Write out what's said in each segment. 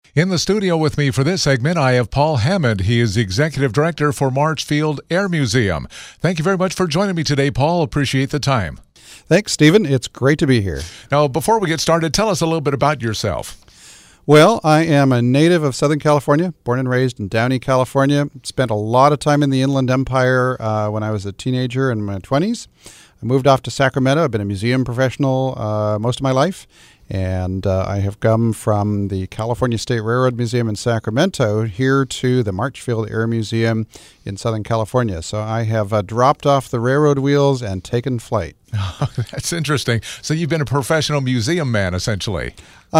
In the studio with me for this segment, I have Paul Hammond. He is the Executive Director for Marchfield Air Museum. Thank you very much for joining me today, Paul. Appreciate the time. Thanks, Stephen. It's great to be here. Now, before we get started, tell us a little bit about yourself. Well, I am a native of Southern California, born and raised in Downey, California. Spent a lot of time in the Inland Empire when I was a teenager in my 20s. I moved off to Sacramento. I've been a museum professional most of my life. And I have come from the California State Railroad Museum in Sacramento here to the Marchfield Air Museum in Southern California. So I have dropped off the railroad wheels and taken flight. That's interesting. So you've been a professional museum man, essentially.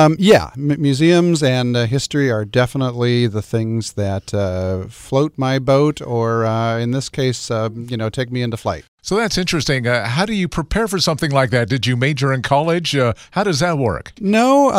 Museums and history are definitely the things that float my boat, or in this case, take me into flight. So that's interesting. How do you prepare for something like that? Did you major in college? How does that work? No,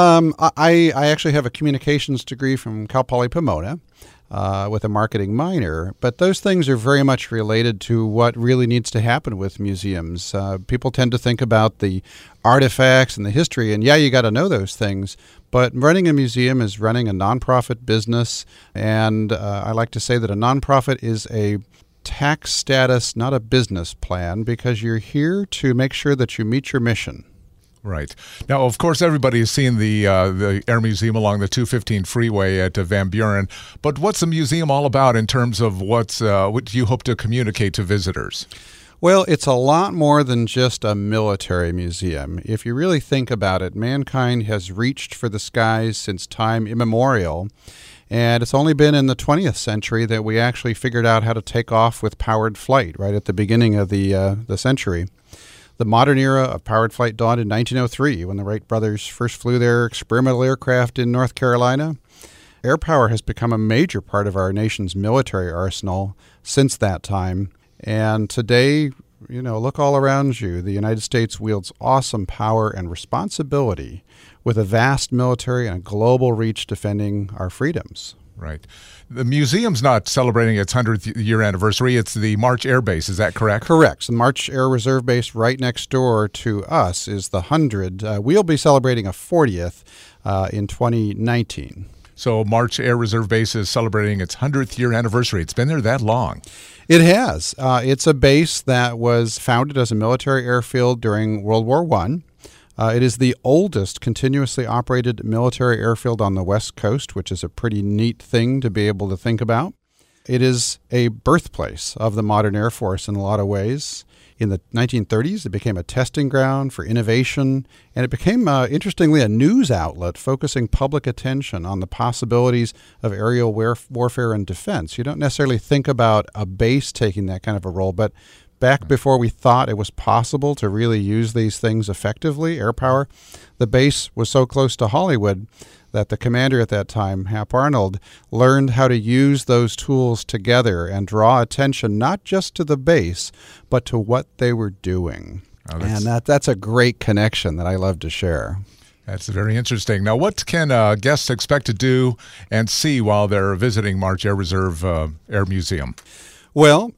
I actually have a communications degree from Cal Poly Pomona. With a marketing minor, but those things are very much related to what really needs to happen with museums. People tend to think about the artifacts and the history, and you got to know those things, but running a museum is running a nonprofit business, and I like to say that a nonprofit is a tax status, not a business plan, because you're here to make sure that you meet your mission. Right. Now, of course, everybody has seen the Air Museum along the 215 freeway at Van Buren. But what's the museum all about in terms of what do you hope to communicate to visitors? Well, it's a lot more than just a military museum. If you really think about it, mankind has reached for the skies since time immemorial. And it's only been in the 20th century that we actually figured out how to take off with powered flight, right at the beginning of the century. The modern era of powered flight dawned in 1903 when the Wright brothers first flew their experimental aircraft in North Carolina. Air power has become a major part of our nation's military arsenal since that time. And today, look all around you. The United States wields awesome power and responsibility with a vast military and a global reach defending our freedoms. Right. The museum's not celebrating its 100th year anniversary. It's the March Air Base. Is that correct? Correct. The March Air Reserve Base right next door to us is the 100. We'll be celebrating a 40th in 2019. So March Air Reserve Base is celebrating its 100th year anniversary. It's been there that long. It has. It's a base that was founded as a military airfield during World War I. It is the oldest continuously operated military airfield on the West Coast, which is a pretty neat thing to be able to think about. It is a birthplace of the modern Air Force in a lot of ways. In the 1930s, it became a testing ground for innovation, and it became, interestingly, a news outlet focusing public attention on the possibilities of aerial warfare and defense. You don't necessarily think about a base taking that kind of a role, but back before we thought it was possible to really use these things effectively, air power, the base was so close to Hollywood that the commander at that time, Hap Arnold, learned how to use those tools together and draw attention not just to the base, but to what they were doing. And that's a great connection that I love to share. That's very interesting. Now, what can guests expect to do and see while they're visiting March Air Reserve Air Museum? Well,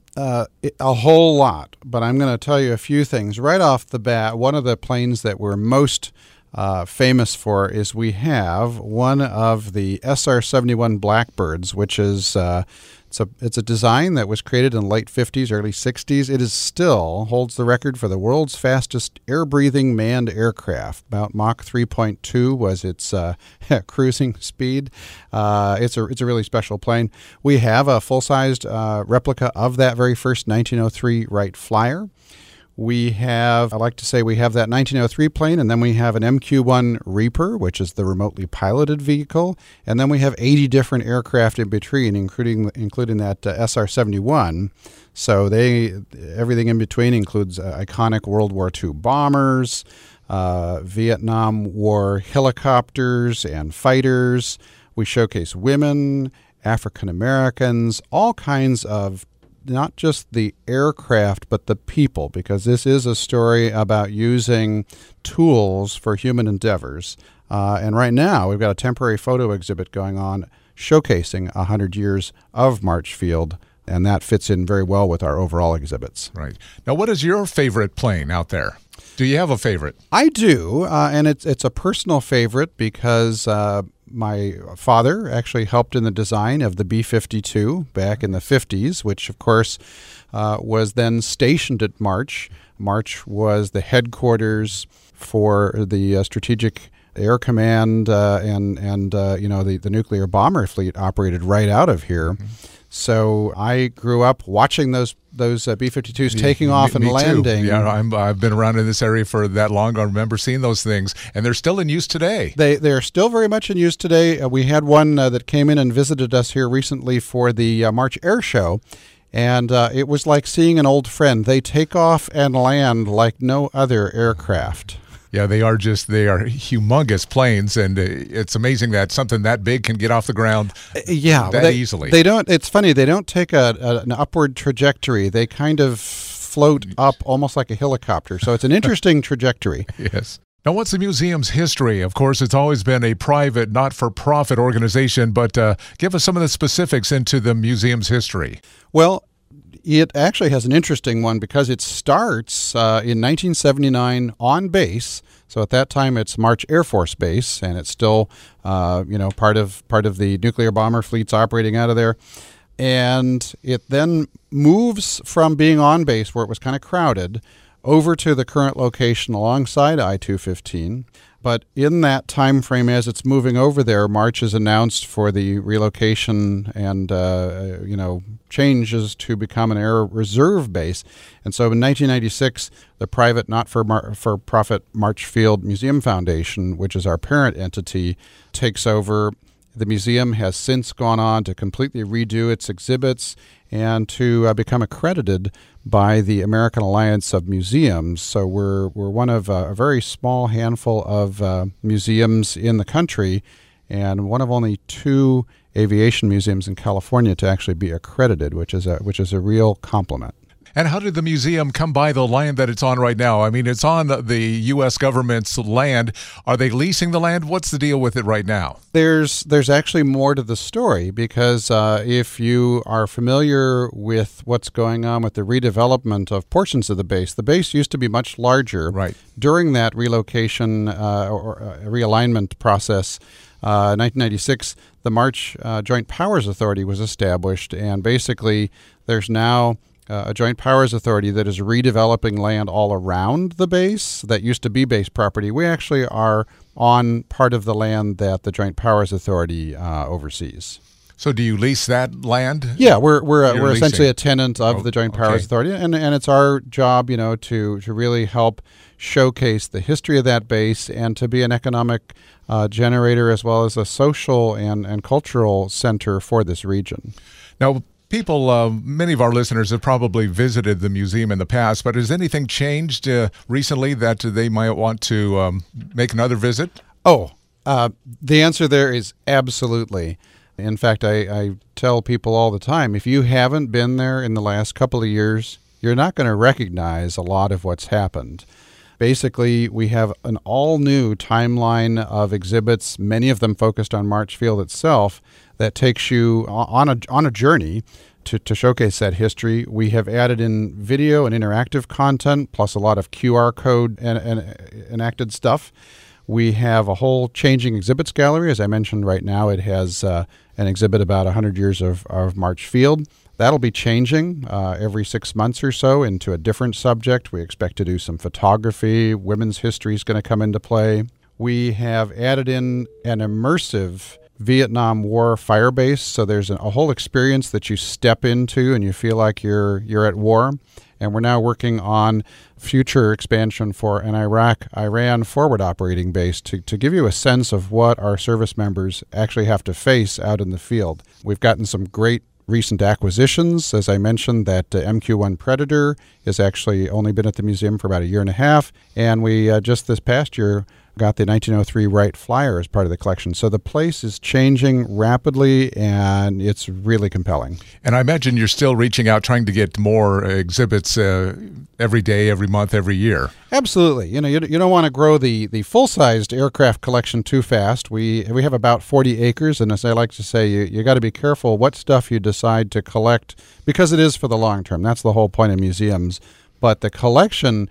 a whole lot, but I'm going to tell you a few things. Right off the bat, one of the planes that we're most famous for is we have one of the SR-71 Blackbirds, which is it's a design that was created in the late 50s, early 60s. It is still holds the record for the world's fastest air-breathing manned aircraft. About Mach 3.2 was its cruising speed. It's a really special plane. We have a full-sized replica of that very first 1903 Wright Flyer. We have that 1903 plane, and then we have an MQ-1 Reaper, which is the remotely piloted vehicle, and then we have 80 different aircraft in between, including that SR-71. So everything in between includes iconic World War II bombers, Vietnam War helicopters and fighters. We showcase women, African Americans, all kinds of not just the aircraft, but the people, because this is a story about using tools for human endeavors. And right now, we've got a temporary photo exhibit going on showcasing 100 years of Marchfield, and that fits in very well with our overall exhibits. Right. Now, what is your favorite plane out there? Do you have a favorite? I do, and it's a personal favorite because my father actually helped in the design of the B-52 back in the 50s, which, of course, was then stationed at March. March was the headquarters for the Strategic Air Command, and the nuclear bomber fleet operated right out of here. Mm-hmm. So I grew up watching those B-52s taking off and landing. Too. Yeah, I've been around in this area for that long. I remember seeing those things, and they're still in use today. They're still very much in use today. We had one that came in and visited us here recently for the March Air Show, and it was like seeing an old friend. They take off and land like no other aircraft. Yeah, they are humongous planes, and it's amazing that something that big can get off the ground easily. They don't. It's funny. They don't take an upward trajectory. They kind of float up almost like a helicopter. So it's an interesting trajectory. Yes. Now, what's the museum's history? Of course, it's always been a private, not-for-profit organization, but give us some of the specifics into the museum's history. Well, it actually has an interesting one because it starts in 1979 on base. So at that time, it's March Air Force Base, and it's still, part of the nuclear bomber fleets operating out of there. And it then moves from being on base, where it was kind of crowded, over to the current location alongside I-215. But in that time frame, as it's moving over there, March is announced for the relocation and changes to become an air reserve base. And so in 1996, the private not-for-profit March Field Museum Foundation, which is our parent entity, takes over. The museum has since gone on to completely redo its exhibits and to become accredited by the American Alliance of Museums. So we're one of a very small handful of museums in the country, and one of only 2 aviation museums in California to actually be accredited, which is a real compliment. And how did the museum come by the land that it's on right now? I mean, it's on the U.S. government's land. Are they leasing the land? What's the deal with it right now? There's actually more to the story because if you are familiar with what's going on with the redevelopment of portions of the base used to be much larger. Right. During that relocation or realignment process, 1996, the March Joint Powers Authority was established, and basically there's now a Joint Powers Authority that is redeveloping land all around the base that used to be base property. We actually are on part of the land that the Joint Powers Authority oversees. So do you lease that land? Yeah, we're essentially a tenant of the Joint Powers Authority, and it's our job, to really help showcase the history of that base and to be an economic generator as well as a social and cultural center for this region. Now, people, many of our listeners have probably visited the museum in the past, but has anything changed recently that they might want to make another visit? The answer there is absolutely. In fact, I tell people all the time, if you haven't been there in the last couple of years, you're not going to recognize a lot of what's happened. Basically, we have an all-new timeline of exhibits, many of them focused on March Field itself, that takes you on a journey to showcase that history. We have added in video and interactive content, plus a lot of QR code and enacted stuff. We have a whole changing exhibits gallery. As I mentioned, right now it has an exhibit about 100 years of March Field. That'll be changing every 6 months or so into a different subject. We expect to do some photography. Women's history is going to come into play. We have added in an immersive Vietnam War fire base, so there's a whole experience that you step into and you feel like you're at war. And we're now working on future expansion for an Iraq-Iran forward operating base to give you a sense of what our service members actually have to face out in the field. We've gotten some great recent acquisitions. As I mentioned, that MQ-1 Predator has actually only been at the museum for about a year and a half, and we just this past year got the 1903 Wright Flyer as part of the collection. So the place is changing rapidly, and it's really compelling. And I imagine you're still reaching out, trying to get more exhibits every day, every month, every year. Absolutely. You don't want to grow the full-sized aircraft collection too fast. We have about 40 acres, and as I like to say, you got to be careful what stuff you decide to collect, because it is for the long term. That's the whole point of museums. But the collection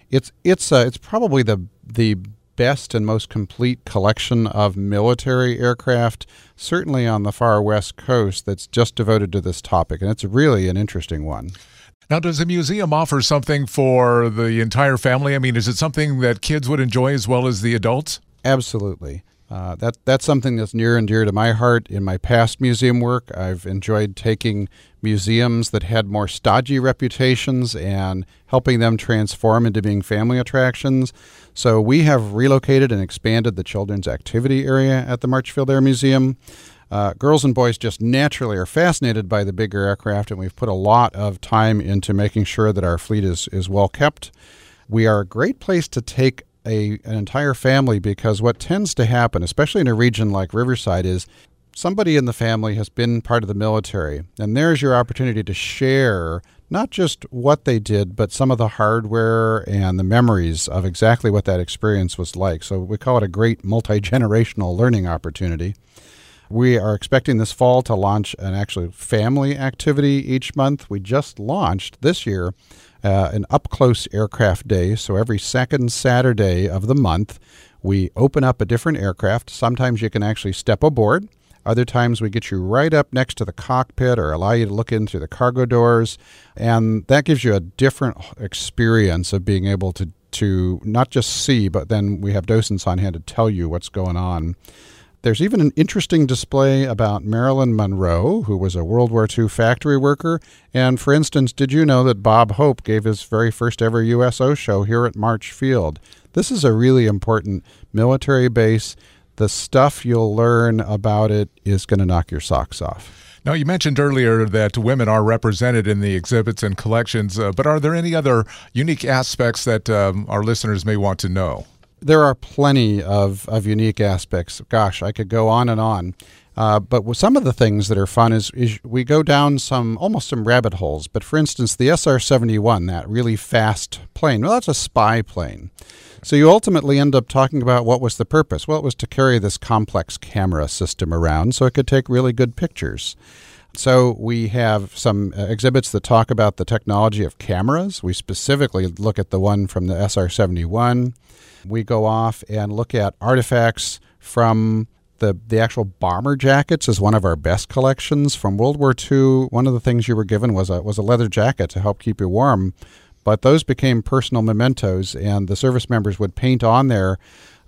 It's probably the best and most complete collection of military aircraft, certainly on the far west coast, that's just devoted to this topic, and it's really an interesting one. Now, does the museum offer something for the entire family? I mean, is it something that kids would enjoy as well as the adults? Absolutely. That's something that's near and dear to my heart. In my past museum work, I've enjoyed taking museums that had more stodgy reputations and helping them transform into being family attractions. So we have relocated and expanded the children's activity area at the Marchfield Air Museum. Girls and boys just naturally are fascinated by the bigger aircraft, and we've put a lot of time into making sure that our fleet is well kept. We are a great place to take an entire family, because what tends to happen, especially in a region like Riverside, is somebody in the family has been part of the military, and there's your opportunity to share not just what they did, but some of the hardware and the memories of exactly what that experience was like. So we call it a great multi-generational learning opportunity. We are expecting this fall to launch an actual family activity each month. We just launched this year an up-close aircraft day. So every second Saturday of the month, we open up a different aircraft. Sometimes you can actually step aboard. Other times we get you right up next to the cockpit or allow you to look in through the cargo doors. And that gives you a different experience of being able to not just see, but then we have docents on hand to tell you what's going on. There's even an interesting display about Marilyn Monroe, who was a World War II factory worker. And for instance, did you know that Bob Hope gave his very first ever USO show here at Marchfield? This is a really important military base. The stuff you'll learn about it is going to knock your socks off. Now, you mentioned earlier that women are represented in the exhibits and collections, but are there any other unique aspects that our listeners may want to know? There are plenty of unique aspects. Gosh, I could go on and on. But with some of the things that are fun is we go down almost some rabbit holes. But for instance, the SR-71, that really fast plane, well, that's a spy plane. So you ultimately end up talking about what was the purpose. Well, it was to carry this complex camera system around so it could take really good pictures. So we have some exhibits that talk about the technology of cameras. We specifically look at the one from the SR-71. We go off and look at artifacts from the actual bomber jackets as one of our best collections. From World War II, one of the things you were given was a leather jacket to help keep you warm. But those became personal mementos, and the service members would paint on there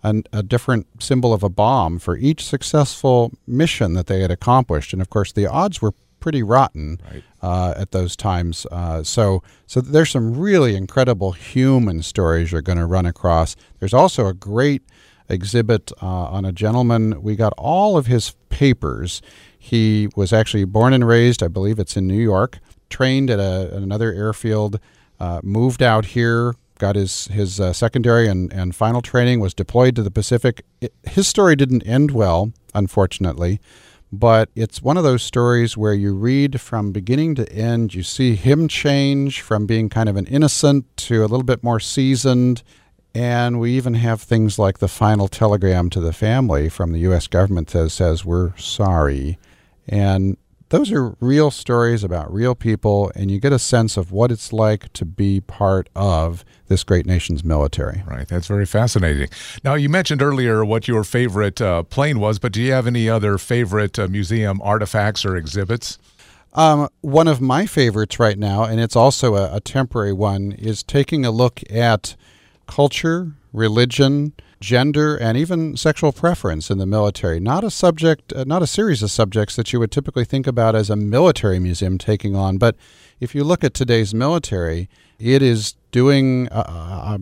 a different symbol of a bomb for each successful mission that they had accomplished. And of course, the odds were pretty rotten at those times. So there's some really incredible human stories you're going to run across. There's also a great exhibit on a gentleman. We got all of his papers. He was actually born and raised, I believe it's in New York, trained at another airfield, moved out here, got his secondary and final training, was deployed to the Pacific. His story didn't end well, unfortunately. But it's one of those stories where you read from beginning to end. You see him change from being kind of an innocent to a little bit more seasoned. And we even have things like the final telegram to the family from the U.S. government that says, "We're sorry." And those are real stories about real people, and you get a sense of what it's like to be part of this great nation's military. Right. That's very fascinating. Now, you mentioned earlier what your favorite plane was, but do you have any other favorite museum artifacts or exhibits? One of my favorites right now, and it's also a temporary one, is taking a look at culture, religion, gender, and even sexual preference in the military. Not a subject, not a series of subjects that you would typically think about as a military museum taking on. But if you look at today's military, it is doing a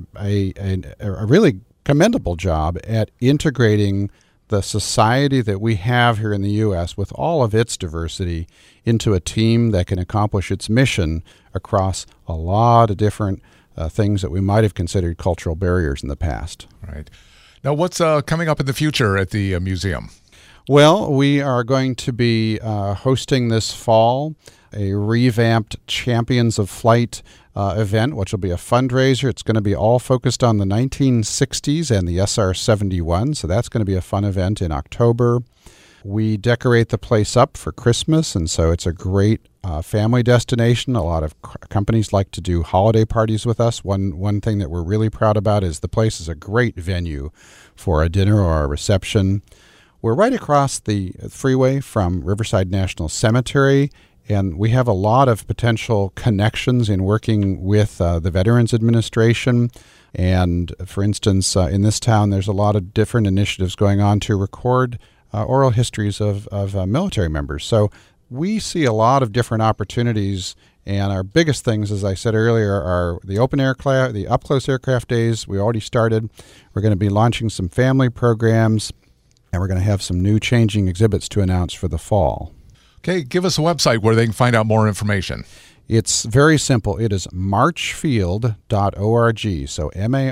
really commendable job at integrating the society that we have here in the U.S. with all of its diversity into a team that can accomplish its mission across a lot of different things that we might have considered cultural barriers in the past. Right. Now, what's coming up in the future at the museum? Well, we are going to be hosting this fall a revamped Champions of Flight event, which will be a fundraiser. It's going to be all focused on the 1960s and the SR-71, so that's going to be a fun event in October. We decorate the place up for Christmas, and so it's a great family destination. A lot of companies like to do holiday parties with us. One thing that we're really proud about is the place is a great venue for a dinner or a reception. We're right across the freeway from Riverside National Cemetery, and we have a lot of potential connections in working with the Veterans Administration. And for instance, in this town, there's a lot of different initiatives going on to record oral histories of military members. So we see a lot of different opportunities, and our biggest things, as I said earlier, are the the up-close aircraft days. We already started. We're going to be launching some family programs, and we're going to have some new changing exhibits to announce for the fall. Okay, give us a website where they can find out more information. It's very simple. It is marchfield.org. So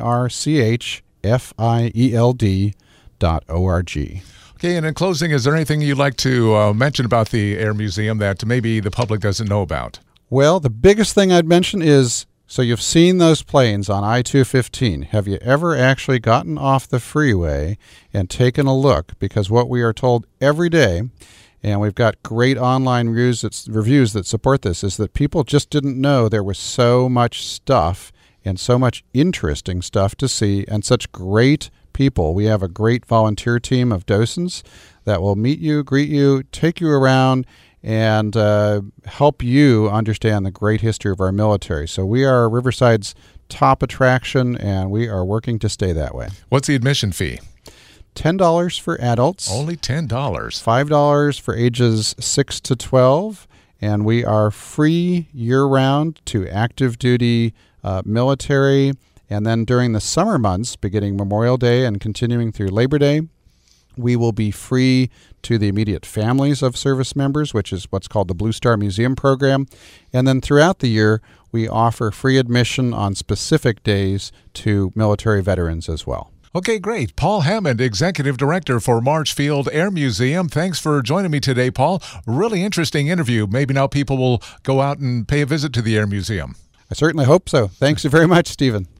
marchfield.org. Okay, and in closing, is there anything you'd like to mention about the Air Museum that maybe the public doesn't know about? Well, the biggest thing I'd mention is, so you've seen those planes on I-215. Have you ever actually gotten off the freeway and taken a look? Because what we are told every day, and we've got great online reviews that support this, is that people just didn't know there was so much stuff and so much interesting stuff to see, and such great people. We have a great volunteer team of docents that will meet you, greet you, take you around, and help you understand the great history of our military. So we are Riverside's top attraction, and we are working to stay that way. What's the admission fee? $10 for adults. Only $10. $5 for ages 6 to 12. And we are free year-round to active duty military. And then during the summer months, beginning Memorial Day and continuing through Labor Day, we will be free to the immediate families of service members, which is what's called the Blue Star Museum program. And then throughout the year, we offer free admission on specific days to military veterans as well. Okay, great. Paul Hammond, Executive Director for Marchfield Air Museum. Thanks for joining me today, Paul. Really interesting interview. Maybe now people will go out and pay a visit to the Air Museum. I certainly hope so. Thanks very much, Stephen.